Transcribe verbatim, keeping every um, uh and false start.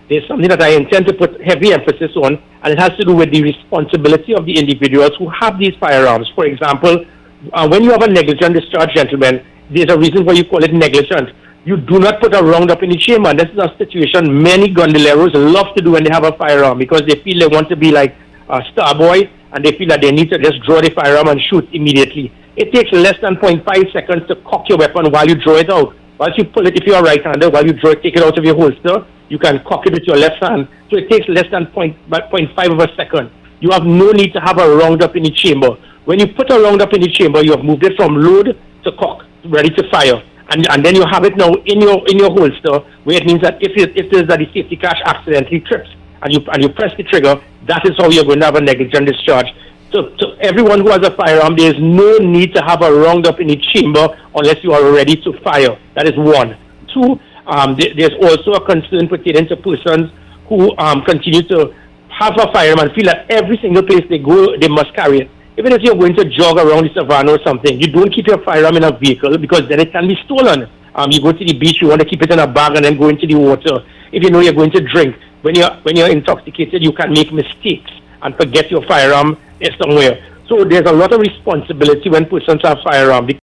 there's something that I intend to put heavy emphasis on, and it has to do with the responsibility of the individuals who have these firearms. For example, uh, when you have a negligent discharge, gentlemen, there's a reason why you call it negligent. You do not put a roundup in the chamber. And this is a situation many gondoliers love to do when they have a firearm, because they feel they want to be like a star boy, and they feel that they need to just draw the firearm and shoot immediately. It takes less than zero point five seconds to cock your weapon while you draw it out. Once you pull it, if you're a right-hander, while you draw it, take it out of your holster, you can cock it with your left hand. So it takes less than zero point five of a second. You have no need to have a roundup in the chamber. When you put a roundup in the chamber, you have moved it from load to cock, ready to fire. And, and then you have it now in your in your holster, where it means that if it, if there's that the safety catch accidentally trips and you and you press the trigger, that is how you're going to have a negligent discharge. So, so everyone who has a firearm, there is no need to have a roundup in the chamber unless you are ready to fire. That is one. Two, um, there, there's also a concern pertaining to persons who um, continue to have a firearm and feel that every single place they go, they must carry it. Even if you're going to jog around the savannah or something, you don't keep your firearm in a vehicle, because then it can be stolen. Um, you go to the beach, you want to keep it in a bag and then go into the water. If you know you're going to drink, when you're, when you're intoxicated, you can make mistakes and forget your firearm is somewhere. So there's a lot of responsibility when persons have firearm.